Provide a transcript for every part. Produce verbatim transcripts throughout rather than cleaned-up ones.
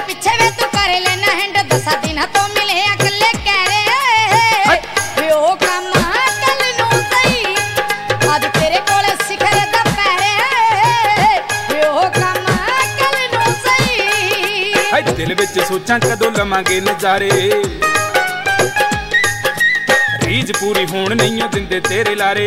पिछे वे तू कर लेना हैंड दसा दिन तो मिले अगले कह रहे वे ओ काम कल नू सही आज तेरे कोल सिखर दा पैरे वे ओ काम कल नू सही। हाय दिल विच सोचां कदों लवांगे नज़ारे रीज पूरी होण नहीं दिंदे तेरे लारे।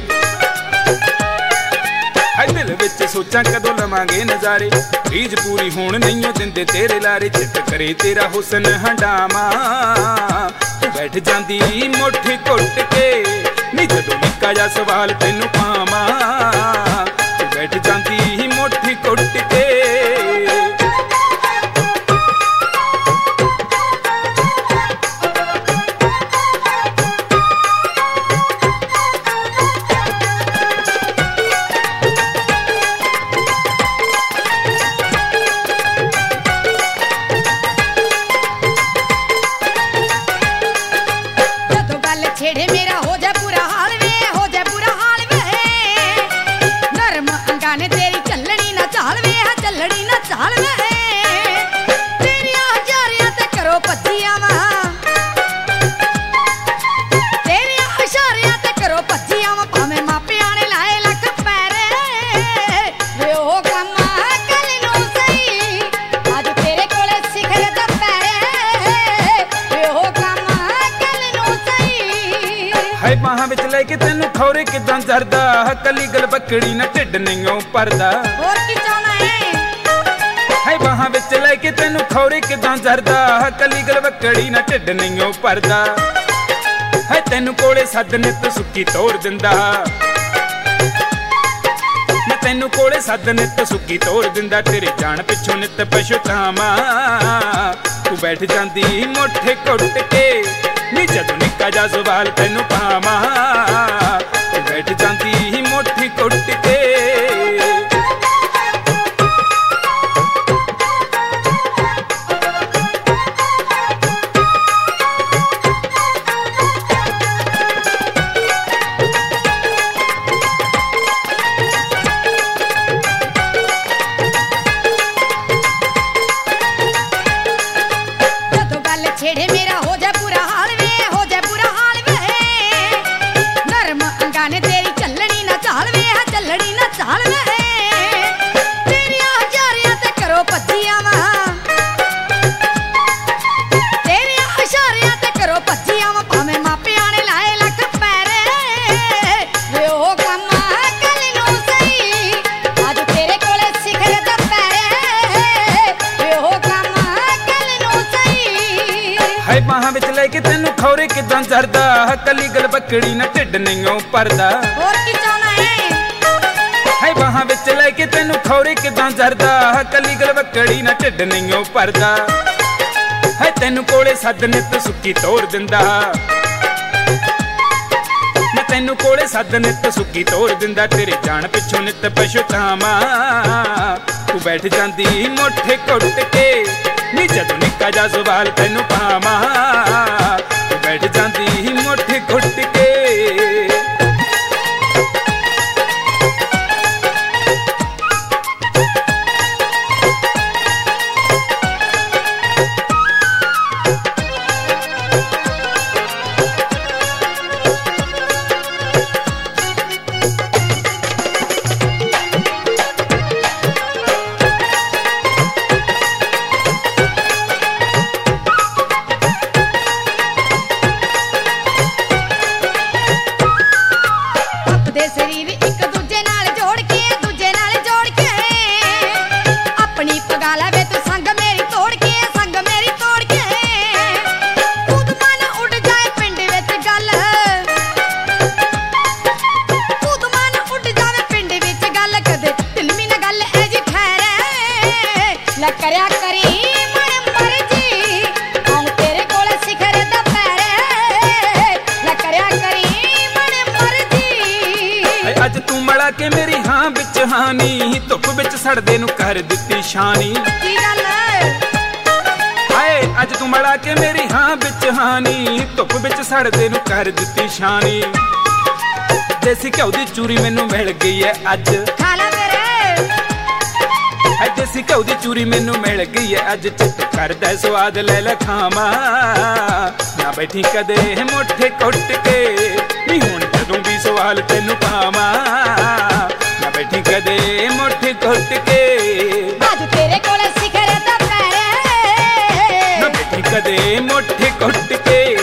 दिल विच सोचां कदों लवांगे नज़ारे रीज पूरी होण नहीं दिंदे तेरे लारे। चित करे तेरा हुसन हंडामा तू बैठ जांदी मुठ घुट के नी जदों निक्का जा सवाल तैनूं पावां तू बैठ जांदी मुठ घुट के। छेड़े मेरा हो जाए बुरा हाल वे हो जाए बुरा हाल वे नरम अंगाने तेरी चलनी ना चाल वे है चलनी ना चाल वे तेरी हजारियां ते करो पज्जियां वा तेरी इशारियां ते करो पज्जियां वा भाਵੇਂ मापियां ने लाए लख पैरे वे ओ काम कल नू सही आज तेरे कोले सिखर दा पैरे वे ओ काम कल नू सही। हाय बाहां विच लैके तैनूं खौरे किदां जरदा कली गल बकड़ी ना ढिड नहीं भरदा। और की चाहना है हाय बाहां विच लैके तैनूं खौरे किदां जरदा कली गल बकड़ी ना ढिड नहीं भरदा। हाय तैनूं कोले सद नित सुक्की तोड़ दिंदा मैं तैनूं कोले सद नित सुक्की तोड़ दिंदा तेरे जान पिछों नित पछतावां तू बैठ जांदी मुठ घुट के नी जदों निक्का जा सवाल तैनूं पावां तू बैठ जांदी मुठ घुट के। जदों गल छेड़े मेरा हो जाए बुरा हाल वे हो जाए बुरा हाल वे नरम अंगाने तेरी चलनी ना चाल वे है चलनी ना चाल वे तेरी हजारियां ते करो पज्जियां वा तेरी इशारियां ते करो पज्जियां वा भाਵੇਂ मापियां ने लाए लख पैरे वे ओ काम कल नू सही आज तेरे कोले सिखर दा पैरे वे ओ काम कल नू सही। हाय बाहां विच लैके तैनूं खौरे किदां जरदा कली गल बकड़ी ना ढिड नहीं भरदा। और की चाहना है हाय बाहां विच लैके तैनूं खौरे किदां जरदा कली गल बकड़ी ना ढिड नहीं भरदा। हाय तैनूं कोले सद नित सुक्की तोड़ दिंदा मैं तैनूं कोले सद नित सुक्की तोड़ दिंदा तेरे जान पिछों नित पछतावां तू बैठ जांदी मुठ घुट के नी जदों निक्का जा सवाल तैनूं पावां तू बैठ जांदी मुठ घुट के। करया करी मन मर्जी हम तेरे कोल सिखर दा पैरे ला करया करी मन मर्जी। अज तू मड़ा के मेरी हां विच हानी धुप विच सड़दे नू कर दित्ती शानी की गल हाय अज तू मड़ा के मेरी हां विच हानी धुप विच सड़दे नू कर दित्ती शानी। देसी घ्यो दी चूरी मैनू मिल गई है अज खा ला मेरे देसी घ्यो दी चूरी मैनू मिल गई है अज चित करदा स्वाद ले ले खावा ना बैठी कदे मुठ कुट के नी हुण जदों भी सवाल तैनू पावा ना बैठी कदे मुठ कुट के अज तेरे कोले सिखर दा पैरे ना बैठी कदे मुठ कुट के